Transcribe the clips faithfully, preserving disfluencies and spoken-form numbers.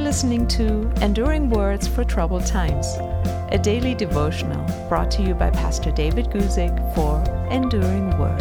listening to Enduring Words for Troubled Times, a daily devotional brought to you by Pastor David Guzik for Enduring Word.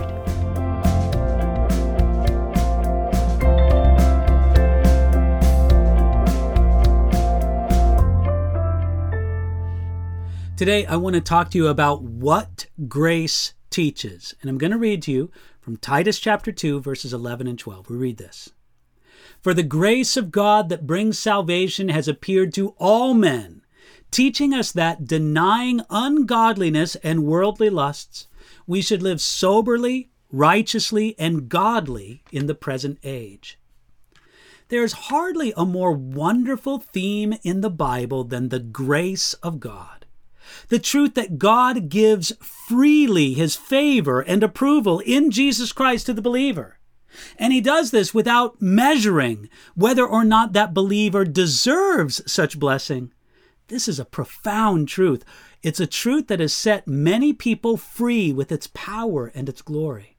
Today, I want to talk to you about what grace teaches. And I'm going to read to you from Titus chapter two, verses eleven and twelve. We read this. For the grace of God that brings salvation has appeared to all men, teaching us that, denying ungodliness and worldly lusts, we should live soberly, righteously, and godly in the present age. There's hardly a more wonderful theme in the Bible than the grace of God. The truth that God gives freely His favor and approval in Jesus Christ to the believer. And He does this without measuring whether or not that believer deserves such blessing. This is a profound truth. It's a truth that has set many people free with its power and its glory.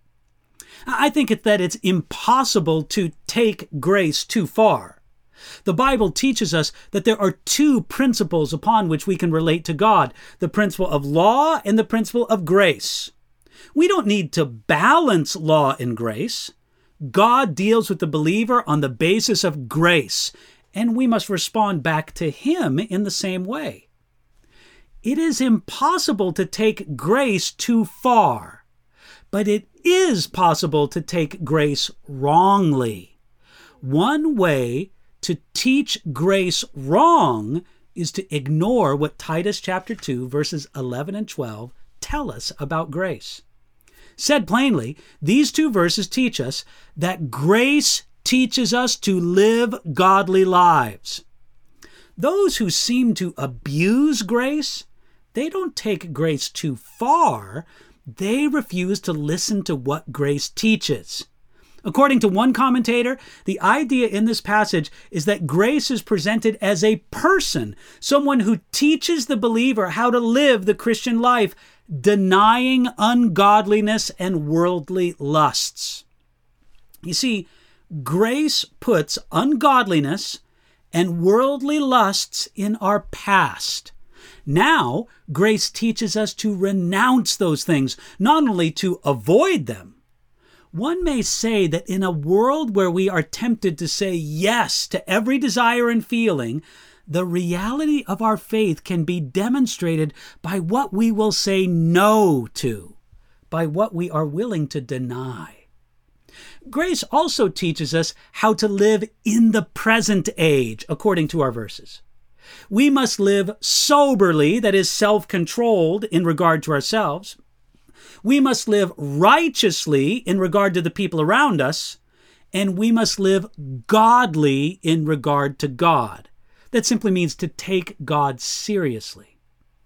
I think it's that it's impossible to take grace too far. The Bible teaches us that there are two principles upon which we can relate to God, the principle of law and the principle of grace. We don't need to balance law and grace. God deals with the believer on the basis of grace, and we must respond back to Him in the same way. It is impossible to take grace too far, but it is possible to take grace wrongly. One way to teach grace wrong is to ignore what Titus chapter two, verses eleven and twelve tell us about grace. Said plainly, these two verses teach us that grace teaches us to live godly lives. Those who seem to abuse grace, they don't take grace too far. They refuse to listen to what grace teaches. According to one commentator, the idea in this passage is that grace is presented as a person, someone who teaches the believer how to live the Christian life, denying ungodliness and worldly lusts. You see, grace puts ungodliness and worldly lusts in our past. Now, grace teaches us to renounce those things, not only to avoid them. One may say that in a world where we are tempted to say yes to every desire and feeling, the reality of our faith can be demonstrated by what we will say no to, by what we are willing to deny. Grace also teaches us how to live in the present age, according to our verses. We must live soberly, that is, self-controlled in regard to ourselves. We must live righteously in regard to the people around us, and we must live godly in regard to God. That simply means to take God seriously.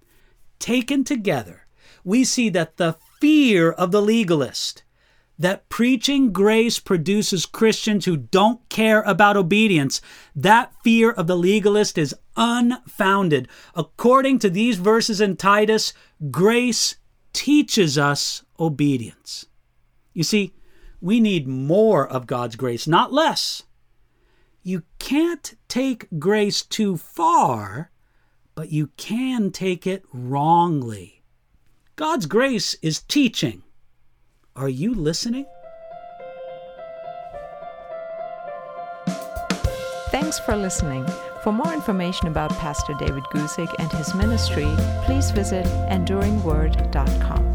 Taken together, we see that the fear of the legalist, that preaching grace produces Christians who don't care about obedience, that fear of the legalist is unfounded. According to these verses in Titus, grace teaches us obedience. You see, we need more of God's grace, not less. You can't take grace too far, but you can take it wrongly. God's grace is teaching. Are you listening? Thanks for listening. For more information about Pastor David Guzik and his ministry, please visit enduring word dot com.